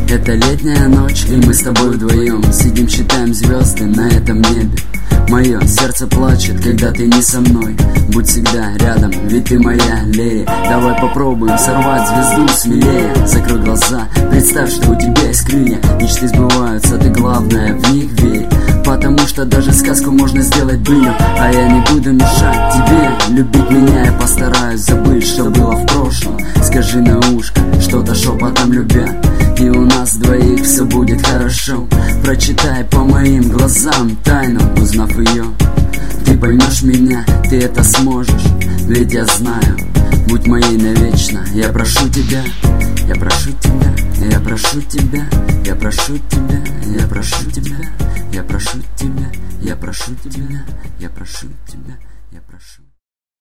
Это летняя ночь, и мы с тобой вдвоем сидим, считаем звезды на этом небе. Мое сердце плачет, когда ты не со мной. Будь всегда рядом, ведь ты моя Лея. Давай попробуем сорвать звезду смелее. Закрой глаза, представь, что у тебя есть крылья. Мечты сбываются, ты главное в них верь. Потому что даже сказку можно сделать былью. А я не буду мешать тебе любить меня. Я постараюсь забыть, что было в прошлом. Скажи на ушко, что-то шепотом любя, и у нас двоих все будет хорошо. Прочитай по моим глазам тайну, узнав ее. Ты поймешь меня, ты это сможешь, ведь я знаю, будь моей навечно. Я прошу тебя, я прошу тебя, я прошу тебя, я прошу тебя, я прошу тебя, я прошу тебя, я прошу тебя, я прошу тебя, я прошу.